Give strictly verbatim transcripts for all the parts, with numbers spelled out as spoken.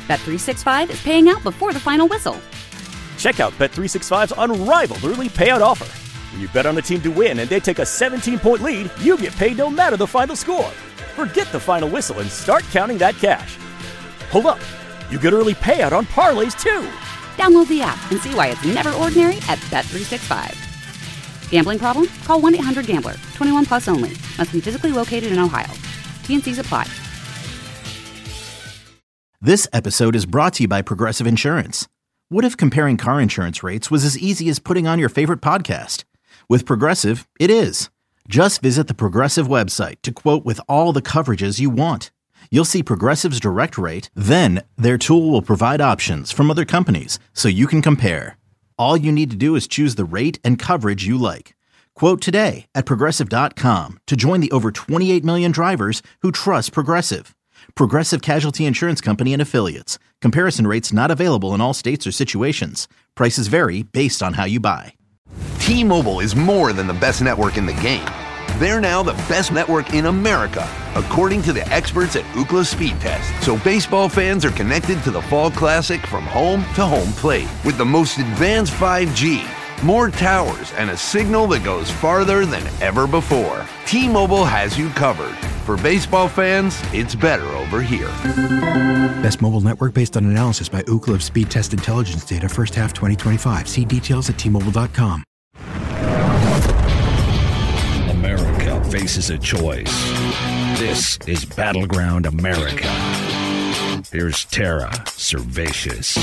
Bet three sixty-five is paying out before the final whistle. Check out Bet three sixty-five's unrivaled early payout offer. When you bet on a team to win and they take a seventeen-point lead, you get paid no matter the final score. Forget the final whistle and start counting that cash. Hold up. You get early payout on parlays, too. Download the app and see why it's never ordinary at Bet three sixty-five. Gambling problem? Call one eight hundred gambler. twenty-one plus only. Must be physically located in Ohio. T N Cs apply. This episode is brought to you by Progressive Insurance. What if comparing car insurance rates was as easy as putting on your favorite podcast? With Progressive, it is. Just visit the Progressive website to quote with all the coverages you want. You'll see Progressive's direct rate, then their tool will provide options from other companies so you can compare. All you need to do is choose the rate and coverage you like. Quote today at Progressive dot com to join the over twenty-eight million drivers who trust Progressive. Progressive Casualty Insurance Company and Affiliates. Comparison rates not available in all states or situations. Prices vary based on how you buy. T-Mobile is more than the best network in the game. They're now the best network in America, according to the experts at Ookla Speed Test. So baseball fans are connected to the Fall Classic from home to home plate with the most advanced five G, more towers, and a signal that goes farther than ever before. T-Mobile has you covered. For baseball fans, it's better over here. Best mobile network based on analysis by Ookla of Speed Test Intelligence data first half twenty twenty-five. See details at T Mobile dot com. America faces a choice. This is Battleground America. Here's Tara Servatius.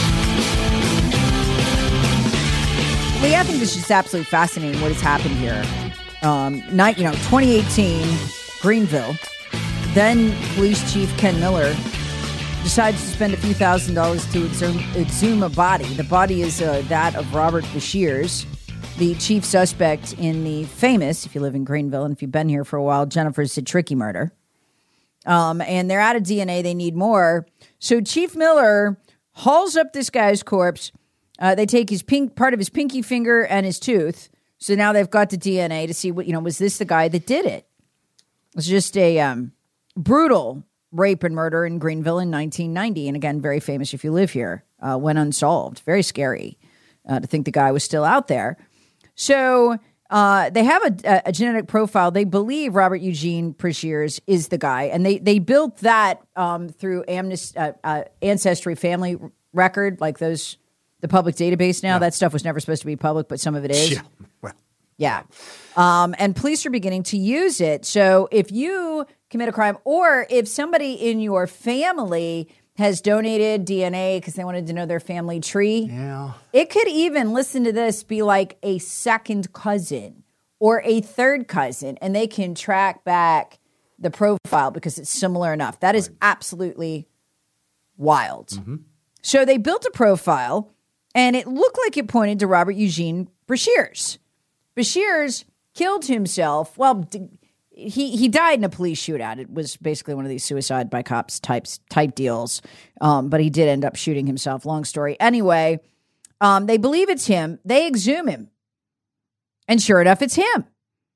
Lee, I think this is just absolutely fascinating what has happened here. Um, night, you know, twenty eighteen, Greenville. Then Police Chief Ken Miller decides to spend a few thousand dollars to exhume, exhume a body. The body is uh, that of Robert Bashirs, the chief suspect in the famous, if you live in Greenville and if you've been here for a while, Jennifer Citricki murder. Um, and they're out of D N A. They need more. So Chief Miller hauls up this guy's corpse. Uh, they take his pink part of his pinky finger and his tooth. So now they've got the D N A to see what, you know, was this the guy that did it? It's just a um, brutal rape and murder in Greenville in nineteen ninety. And again, very famous if you live here, uh, went unsolved. Very scary uh, to think the guy was still out there. So uh, they have a, a genetic profile. They believe Robert Eugene Bashirs is the guy. And they, they built that um, through Amnesty, uh, uh, Ancestry Family Record, like those, the public database now. Yeah. That stuff was never supposed to be public, but some of it is. Yeah. Well. Yeah. Um, and police are beginning to use it. So if you commit a crime or if somebody in your family has donated D N A because they wanted to know their family tree, yeah. It could even, listen to this, be like a second cousin or a third cousin, and they can track back the profile because it's similar enough. That is absolutely wild. Mm-hmm. So they built a profile, and it looked like it pointed to Robert Eugene Bashirs. Bashirs killed himself. Well, he he died in a police shootout. It was basically one of these suicide by cops types type deals. Um, but he did end up shooting himself. Long story. Anyway, um, they believe it's him. They exhume him. And sure enough, it's him.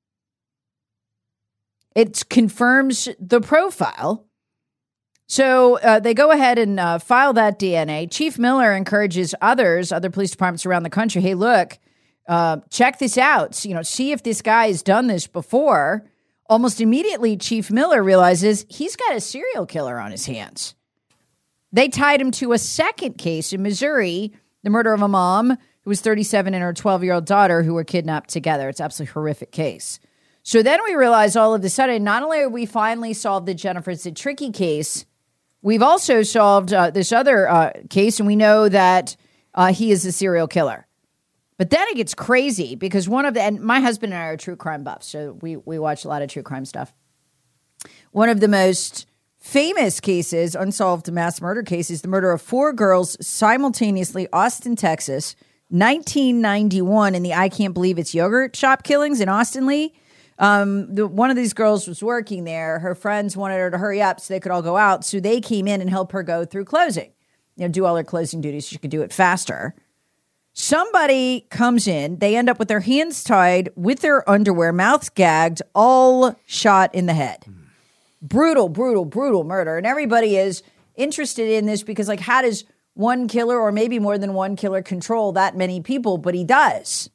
It confirms the profile. So uh, they go ahead and uh, file that D N A. Chief Miller encourages others, other police departments around the country, hey, look, uh, check this out. You know, see if this guy has done this before. Almost immediately, Chief Miller realizes he's got a serial killer on his hands. They tied him to a second case in Missouri, the murder of a mom who was thirty-seven and her twelve-year-old daughter who were kidnapped together. It's an absolutely horrific case. So then we realize all of a sudden, not only have we finally solved the Jennifer Citricki case, we've also solved uh, this other uh, case, and we know that uh, he is a serial killer. But then it gets crazy because one of the, and my husband and I are true crime buffs, so we, we watch a lot of true crime stuff. One of the most famous cases, unsolved mass murder cases, the murder of four girls simultaneously, Austin, Texas, nineteen ninety-one, in the I Can't Believe It's Yogurt shop killings in Austin, Lee. Um, the, one of these girls was working there. Her friends wanted her to hurry up so they could all go out. So they came in and helped her go through closing, you know, do all her closing duties so she could do it faster. Somebody comes in. They end up with their hands tied, with their underwear, mouths gagged, all shot in the head. Mm. Brutal, brutal, brutal murder. And everybody is interested in this because, like, how does one killer or maybe more than one killer control that many people? But he does.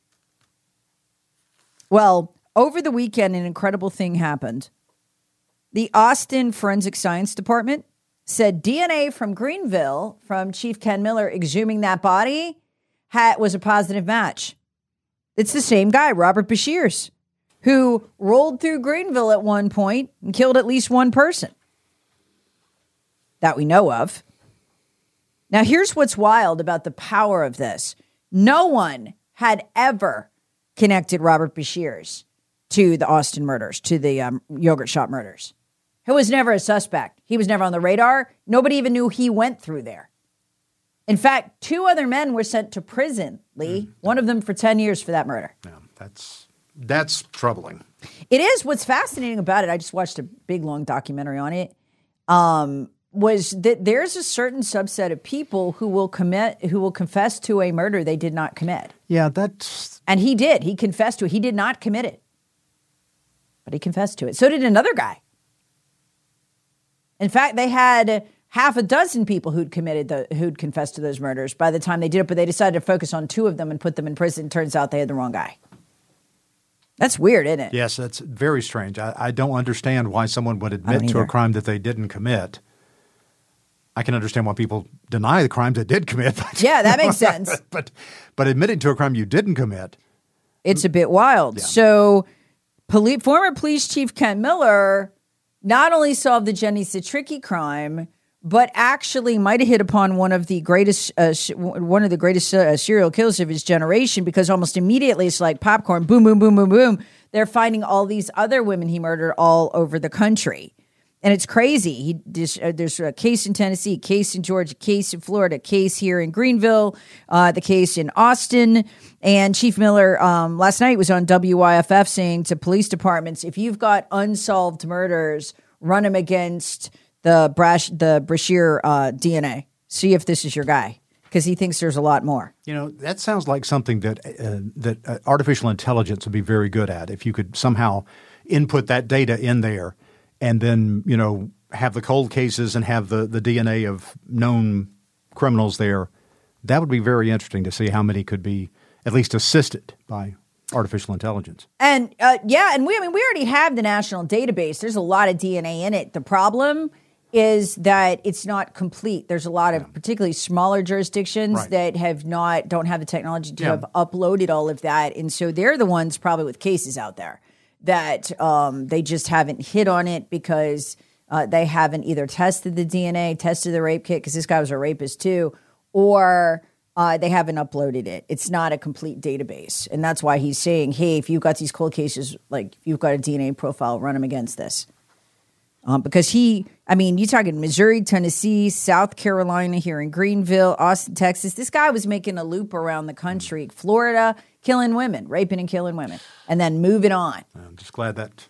Well, over the weekend, an incredible thing happened. The Austin Forensic Science Department said D N A from Greenville, from Chief Ken Miller exhuming that body, had, was a positive match. It's the same guy, Robert Bashirs, who rolled through Greenville at one point and killed at least one person that we know of. Now, here's what's wild about the power of this. No one had ever connected Robert Bashirs to the Austin murders, to the um, yogurt shop murders. He was never a suspect. He was never on the radar. Nobody even knew he went through there. In fact, two other men were sent to prison, Lee, mm. one of them for ten years for that murder. Yeah, that's that's troubling. It is. What's fascinating about it, I just watched a big, long documentary on it, um, was that there's a certain subset of people who will commit, who will confess to a murder they did not commit. Yeah, that's... And he did. He confessed to it. He did not commit it. But he confessed to it. So did another guy. In fact, they had half a dozen people who'd committed the, who'd confessed to those murders by the time they did it, but they decided to focus on two of them and put them in prison. Turns out they had the wrong guy. That's weird, isn't it? Yes, that's very strange. I, I don't understand why someone would admit to a crime that they didn't commit. I can understand why people deny the crimes they did commit. But, yeah, that makes sense. but but admitting to a crime you didn't commit. It's a bit wild. Yeah. So police, former police chief Ken Miller not only solved the Jenny Citricki crime, but actually might have hit upon one of the greatest, uh, sh- one of the greatest uh, serial killers of his generation, because almost immediately it's like popcorn, boom, boom, boom, boom, boom. They're finding all these other women he murdered all over the country. And it's crazy. He there's, uh, there's a case in Tennessee, a case in Georgia, a case in Florida, a case here in Greenville, uh, the case in Austin. And Chief Miller um, last night was on W Y F F saying to police departments, if you've got unsolved murders, run them against the Brash, the Brashear uh, D N A. See if this is your guy, because he thinks there's a lot more. You know, that sounds like something that uh, that uh, artificial intelligence would be very good at. If you could somehow input that data in there, and then, you know, have the cold cases and have the, the D N A of known criminals there, that would be very interesting to see how many could be at least assisted by artificial intelligence. And uh, yeah, and we I mean we already have the national database. There's a lot of D N A in it. The problem is that it's not complete. There's a lot of yeah. particularly smaller jurisdictions right. that have not don't have the technology to yeah. have uploaded all of that, and so they're the ones probably with cases out there that um, they just haven't hit on it because uh, they haven't either tested the D N A, tested the rape kit, because this guy was a rapist too, or uh, they haven't uploaded it. It's not a complete database. And that's why he's saying, hey, if you've got these cold cases, like if you've got a D N A profile, run them against this. Um, because he, I mean, you're talking Missouri, Tennessee, South Carolina, here in Greenville, Austin, Texas. This guy was making a loop around the country, Florida, killing women, raping and killing women, and then moving on. I'm just glad that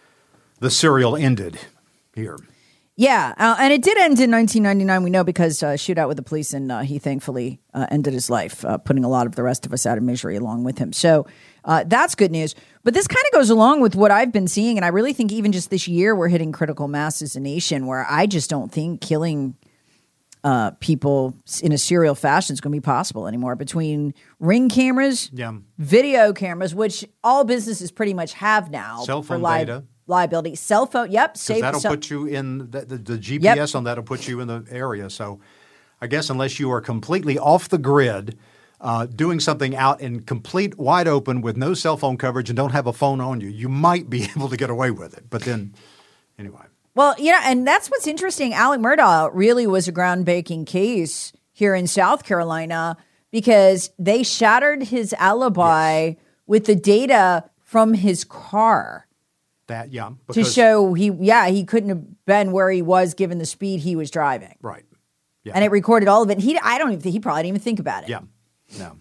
the serial ended here. Yeah, uh, and it did end in nineteen ninety-nine, we know, because uh, shootout with the police, and uh, he thankfully uh, ended his life, uh, putting a lot of the rest of us out of misery along with him. So uh, that's good news. But this kind of goes along with what I've been seeing, and I really think even just this year we're hitting critical mass as a nation, where I just don't think killing uh, people in a serial fashion is going to be possible anymore. Between ring cameras, yeah. video cameras, which all businesses pretty much have now. Cell phone for li- data. Liability, cell phone, yep. Because that'll so- put you in, the, the, the G P S yep. on that will put you in the area. So I guess unless you are completely off the grid, uh, doing something out in complete wide open with no cell phone coverage and don't have a phone on you, you might be able to get away with it. But then, anyway. Well, yeah, and that's what's interesting. Alec Murdaugh really was a groundbreaking case here in South Carolina because they shattered his alibi yes. with the data from his car. That, yeah. To show he, yeah, he couldn't have been where he was given the speed he was driving. Right. Yeah. And it recorded all of it. He, I don't even think, he probably didn't even think about it. Yeah. No.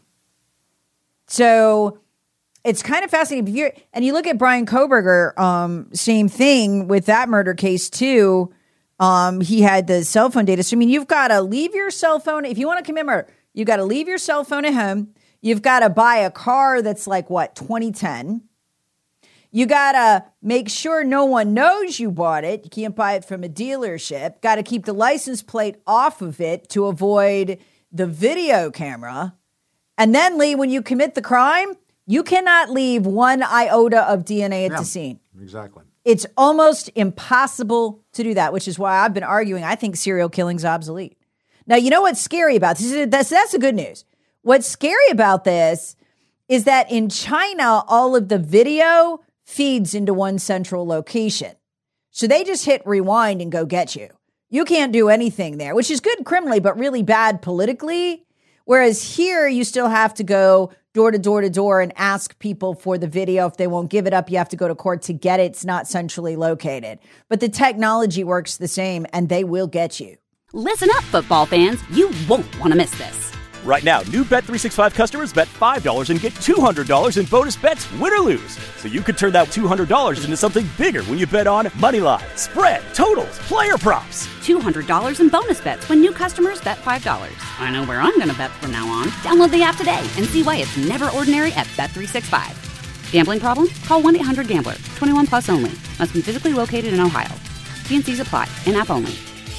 So it's kind of fascinating. You're, and you look at Brian Kohberger, um, same thing with that murder case too. Um, he had the cell phone data. So, I mean, you've got to leave your cell phone. If you want to commit murder, you've got to leave your cell phone at home. You've got to buy a car that's like, what, twenty ten. You got to make sure no one knows you bought it. You can't buy it from a dealership. Got to keep the license plate off of it to avoid the video camera. And then, Lee, when you commit the crime, you cannot leave one iota of D N A at yeah, the scene. Exactly. It's almost impossible to do that, which is why I've been arguing I think serial killing's obsolete. Now, you know what's scary about this? That's, that's the good news. What's scary about this is that in China, all of the video feeds into one central location. So they just hit rewind and go get you. You can't do anything there, which is good criminally, but really bad politically. Whereas here, you still have to go door to door to door and ask people for the video. If they won't give it up, you have to go to court to get it. It's not centrally located. But the technology works the same, and they will get you. Listen up, football fans. You won't want to miss this. Right now, new Bet three sixty-five customers bet five dollars and get two hundred dollars in bonus bets, win or lose. So you could turn that two hundred dollars into something bigger when you bet on money line, spread, totals, player props. two hundred dollars in bonus bets when new customers bet five dollars. I know where I'm going to bet from now on. Download the app today and see why it's never ordinary at Bet three sixty-five. Gambling problem? Call one eight hundred gambler. twenty-one plus only. Must be physically located in Ohio. T N Cs apply. In-app only.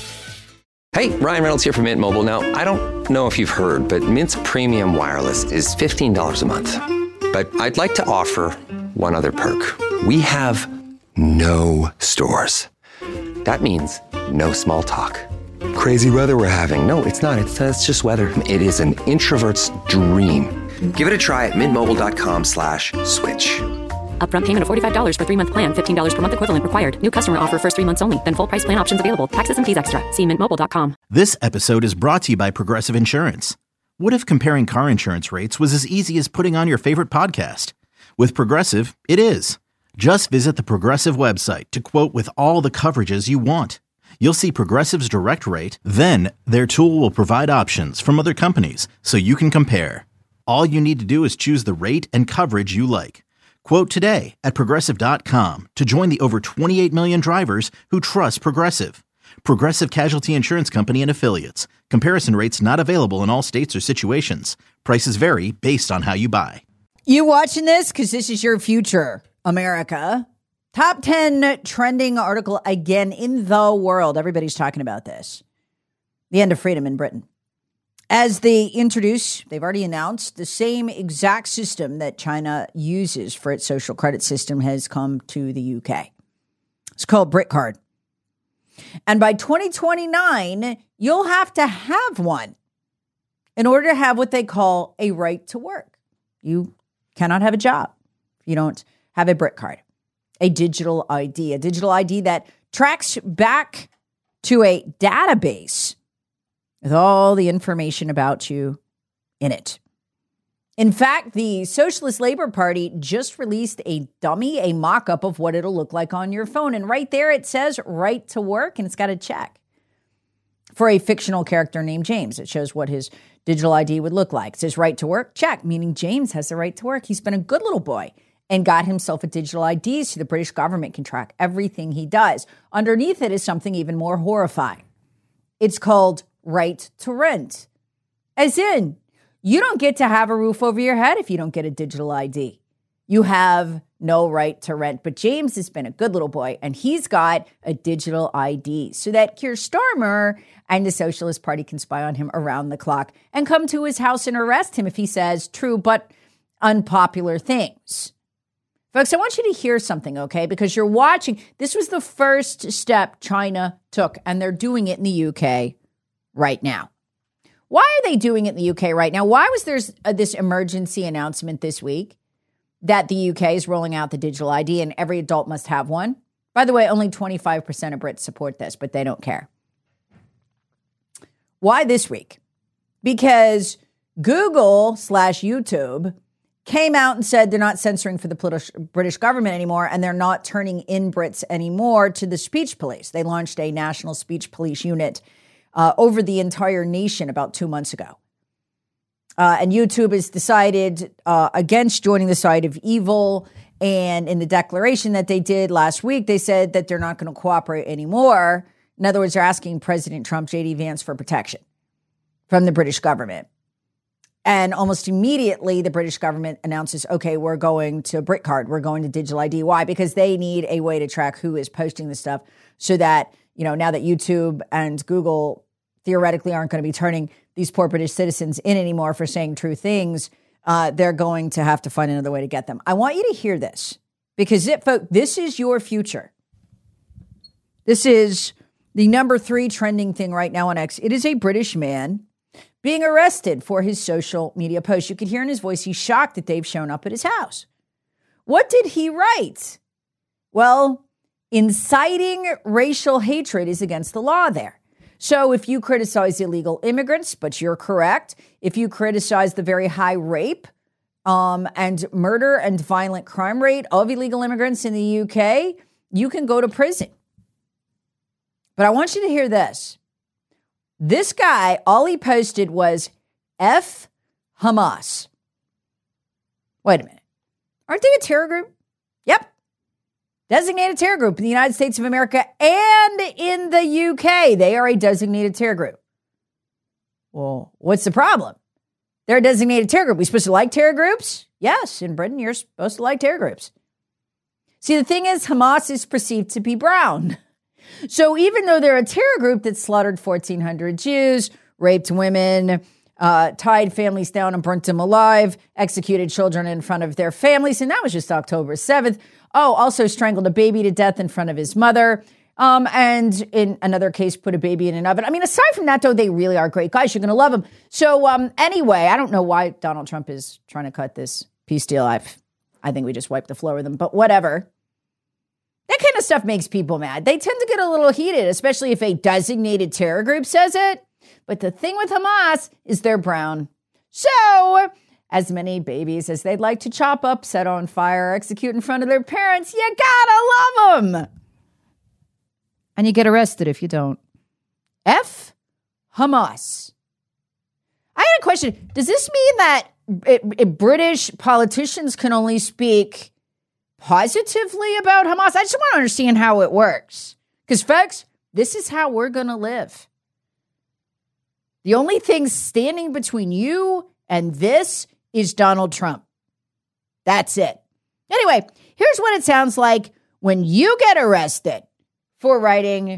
Hey, Ryan Reynolds here from Mint Mobile. Now, I don't know if you've heard, but Mint's premium wireless is fifteen dollars a month. But I'd like to offer one other perk. We have no stores. That means no small talk. Crazy weather we're having. No, it's not. It's, uh, it's just weather. It is an introvert's dream. Give it a try at mintmobile.com slash switch. Upfront payment of forty-five dollars for three-month plan, fifteen dollars per month equivalent required. New customer offer first three months only. Then full price plan options available. Taxes and fees extra. See mint mobile dot com. This episode is brought to you by Progressive Insurance. What if comparing car insurance rates was as easy as putting on your favorite podcast? With Progressive, it is. Just visit the Progressive website to quote with all the coverages you want. You'll see Progressive's direct rate, then their tool will provide options from other companies so you can compare. All you need to do is choose the rate and coverage you like. Quote today at Progressive dot com to join the over twenty-eight million drivers who trust Progressive. Progressive Casualty Insurance Company and Affiliates. Comparison rates not available in all states or situations. Prices vary based on how you buy. You watching this? Because this is your future, America. Top ten trending article again in the world. Everybody's talking about this. The end of freedom in Britain. As they introduce, they've already announced, the same exact system that China uses for its social credit system has come to the U K. It's called BritCard. And by twenty twenty-nine, you'll have to have one in order to have what they call a right to work. You cannot have a job if you don't have a BritCard, a digital I D, a digital I D that tracks back to a database with all the information about you in it. In fact, the Socialist Labor Party just released a dummy, a mock-up of what it'll look like on your phone. And right there it says right to work, and it's got a check for a fictional character named James. It shows what his digital I D would look like. It says right to work, check, meaning James has the right to work. He's been a good little boy and got himself a digital I D so the British government can track everything he does. Underneath it is something even more horrifying. It's called right to rent. As in, you don't get to have a roof over your head if you don't get a digital I D. You have no right to rent. But James has been a good little boy, and he's got a digital I D so that Keir Starmer and the Socialist Party can spy on him around the clock and come to his house and arrest him if he says true but unpopular things. Folks, I want you to hear something, okay? Because you're watching. This was the first step China took, and they're doing it in the U K right now. Why are they doing it in the U K right now? Why was there uh, this emergency announcement this week that the U K is rolling out the digital I D and every adult must have one? By the way, only twenty-five percent of Brits support this, but they don't care. Why this week? Because Google slash YouTube came out and said they're not censoring for the British government anymore, and they're not turning in Brits anymore to the speech police. They launched a national speech police unit Uh, over the entire nation about two months ago. Uh, and YouTube has decided uh, against joining the side of evil. And in the declaration that they did last week, they said that they're not going to cooperate anymore. In other words, they're asking President Trump, J D Vance, for protection from the British government. And almost immediately, the British government announces, okay, we're going to BritCard. We're going to digital I D. Why? Because they need a way to track who is posting this stuff so that, you know, now that YouTube and Google theoretically aren't going to be turning these poor British citizens in anymore for saying true things, uh, they're going to have to find another way to get them. I want you to hear this because, it, folks, this is your future. This is the number three trending thing right now on X. It is a British man being arrested for his social media post. You could hear in his voice, he's shocked that they've shown up at his house. What did he write? Well, inciting racial hatred is against the law there. So if you criticize illegal immigrants, but you're correct, if you criticize the very high rape um, and murder and violent crime rate of illegal immigrants in the U K, you can go to prison. But I want you to hear this. This guy, all he posted was F Hamas. Wait a minute. Aren't they a terror group? Yep. Designated terror group in the United States of America and in the U K. They are a designated terror group. Well, what's the problem? They're a designated terror group. We supposed to like terror groups? Yes, in Britain, you're supposed to like terror groups. See, the thing is, Hamas is perceived to be brown. So even though they're a terror group that slaughtered fourteen hundred Jews, raped women, uh, tied families down and burnt them alive, executed children in front of their families, and that was just October seventh. Oh, also strangled a baby to death in front of his mother, um, and in another case, put a baby in an oven. I mean, aside from that, though, they really are great guys. You're going to love them. So um, anyway, I don't know why Donald Trump is trying to cut this peace deal. I've, I think we just wiped the floor with him, but whatever. That kind of stuff makes people mad. They tend to get a little heated, especially if a designated terror group says it. But the thing with Hamas is they're brown. So, as many babies as they'd like to chop up, set on fire, execute in front of their parents, you gotta love them. And you get arrested if you don't. F Hamas. I had a question. Does this mean that it, it, British politicians can only speak positively about Hamas? I just want to understand how it works. Because, folks, this is how we're going to live. The only thing standing between you and this is Donald Trump. That's it. Anyway, here's what it sounds like when you get arrested for writing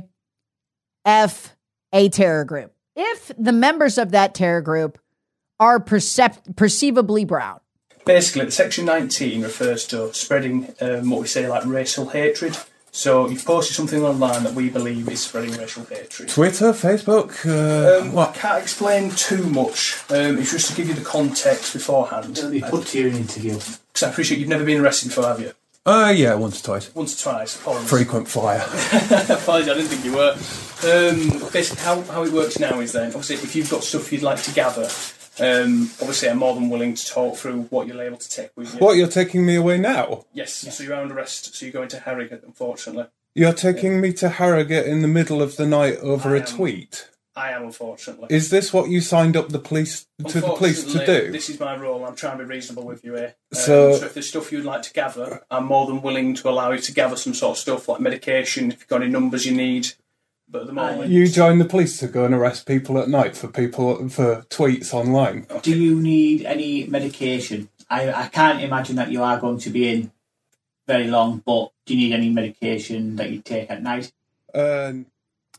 F a terror group. If the members of that terror group are percept- perceivably brown. Basically, Section nineteen refers to spreading um, what we say like racial hatred. So you've posted something online that we believe is spreading racial hatred. Twitter, Facebook, uh, um, what? I can't explain too much. Um, it's just to give you the context beforehand. It'll be put to you in an interview. Because I appreciate you've never been arrested before, have you? Uh, yeah, once or twice. Once or twice. Apologies. Frequent flyer. Apologies, I didn't think you were. Um, basically, how, how it works now is then, obviously, if you've got stuff you'd like to gather, Um, obviously, I'm more than willing to talk through what you're able to take with you. What, you're taking me away now? Yes, yes. So you're under arrest, so you're going to Harrogate, unfortunately. You're taking yeah. me to Harrogate in the middle of the night over I a am, tweet? I am, unfortunately. Is this what you signed up the police to the police to do? This is my role. I'm trying to be reasonable with you here. Um, so, so if there's stuff you'd like to gather, I'm more than willing to allow you to gather some sort of stuff, like medication, if you've got any numbers you need. But at the moment, you join the police to go and arrest people at night for people for tweets online. Do you need any medication? I, I can't imagine that you are going to be in very long, but do you need any medication that you take at night? Um,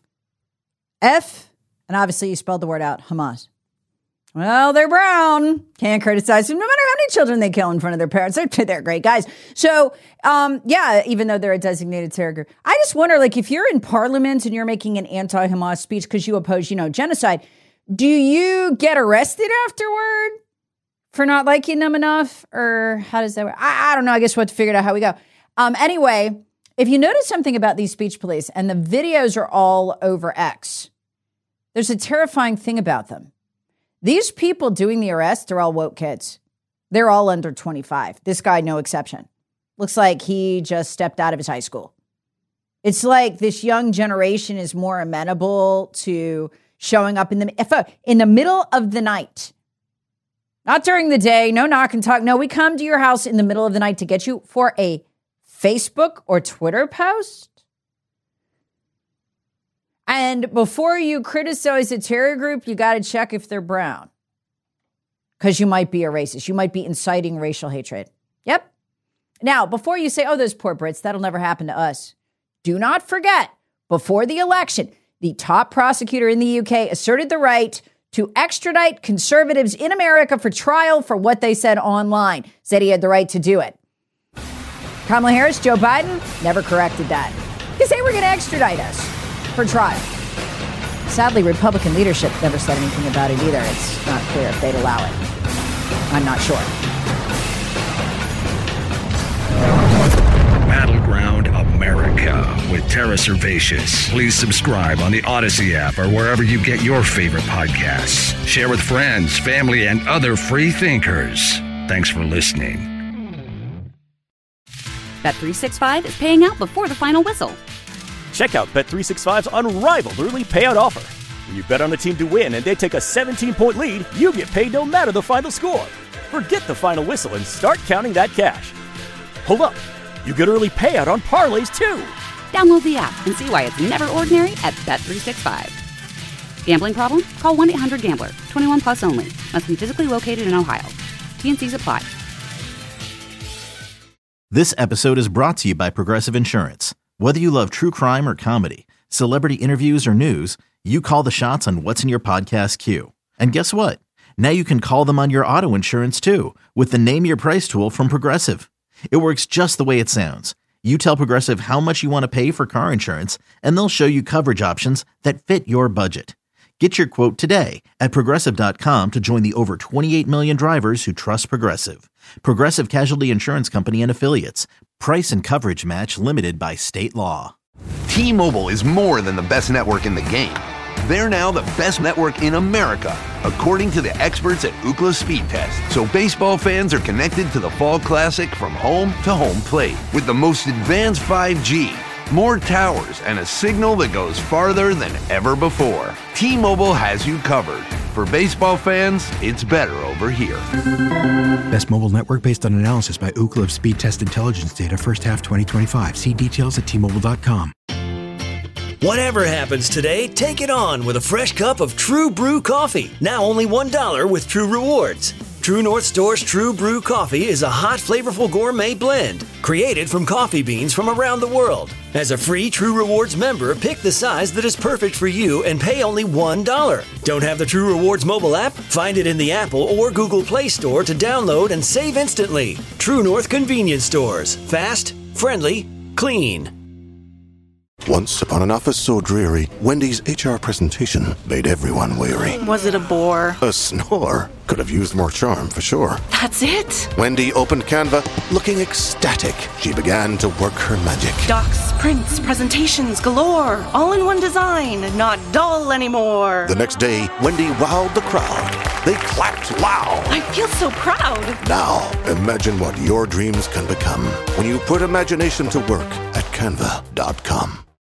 F, and obviously you spelled the word out, Hamas. Well, they're brown. Can't criticize them no matter how many children they kill in front of their parents. They're, they're great guys. So, um, yeah, even though they're a designated terror group. I just wonder, like, if you're in Parliament and you're making an anti-Hamas speech because you oppose, you know, genocide, do you get arrested afterward for not liking them enough? Or how does that work? I, I don't know. I guess we'll have to figure out how we go. Um, anyway, if you notice something about these speech police, and the videos are all over X, there's a terrifying thing about them. These people doing the arrest are all woke kids. They're all under twenty-five. This guy, no exception. Looks like he just stepped out of his high school. It's like this young generation is more amenable to showing up in the in the middle of the night. Not during the day, no knock and talk. No, we come to your house in the middle of the night to get you for a Facebook or Twitter post. And before you criticize a terror group, you got to check if they're brown. because you might be a racist. You might be inciting racial hatred. Yep. Now, before you say, oh, those poor Brits, that'll never happen to us. Do not forget, before the election, the top prosecutor in the U K asserted the right to extradite conservatives in America for trial for what they said online. Said he had the right to do it. Kamala Harris, Joe Biden, never corrected that. Because they were going to extradite us for trial. Sadly, Republican leadership never said anything about it either. It's not clear if they'd allow it. I'm not sure. Battleground America with Tara Servatius. Please subscribe on the Odyssey app or wherever you get your favorite podcasts. Share with friends, family, and other free thinkers. Thanks for listening. Bet three sixty-five is paying out before the final whistle. Check out Bet three sixty-five's unrivaled early payout offer. When you bet on a team to win and they take a seventeen-point lead, you get paid no matter the final score. Forget the final whistle and start counting that cash. Hold up. You get early payout on parlays, too. Download the app and see why it's never ordinary at Bet three sixty-five. Gambling problem? Call one eight hundred gambler. twenty-one plus only. Must be physically located in Ohio. T N Cs apply. This episode is brought to you by Progressive Insurance. Whether you love true crime or comedy, celebrity interviews or news, you call the shots on what's in your podcast queue. And guess what? Now you can call them on your auto insurance, too, with the Name Your Price tool from Progressive. It works just the way it sounds. You tell Progressive how much you want to pay for car insurance, and they'll show you coverage options that fit your budget. Get your quote today at Progressive dot com to join the over twenty-eight million drivers who trust Progressive. Progressive Casualty Insurance Company and Affiliates. Price and coverage match limited by state law. T-Mobile is more than the best network in the game. They're now the best network in America, according to the experts at Ookla Speed Test. So baseball fans are connected to the Fall Classic from home to home plate with the most advanced five G, more towers, and a signal that goes farther than ever before. T-Mobile has you covered. For baseball fans, it's better over here. Best mobile network based on analysis by Ookla of Speed Test Intelligence data first half twenty twenty-five. See details at T Mobile dot com. Whatever happens today, take it on with a fresh cup of True Brew coffee. Now only one dollar with True Rewards. True North Store's True Brew coffee is a hot, flavorful gourmet blend created from coffee beans from around the world. As a free True Rewards member, pick the size that is perfect for you and pay only one dollar. Don't have the True Rewards mobile app? Find it in the Apple or Google Play Store to download and save instantly. True North Convenience Stores. Fast, friendly, clean. Once upon an office so dreary, Wendy's H R presentation made everyone weary. Was it a bore? A snore. Could have used more charm, for sure. That's it? Wendy opened Canva, looking ecstatic. She began to work her magic. Docs, prints, presentations galore. All in one design, not dull anymore. The next day, Wendy wowed the crowd. They clapped loud. I feel so proud. Now, imagine what your dreams can become when you put imagination to work at Canva dot com.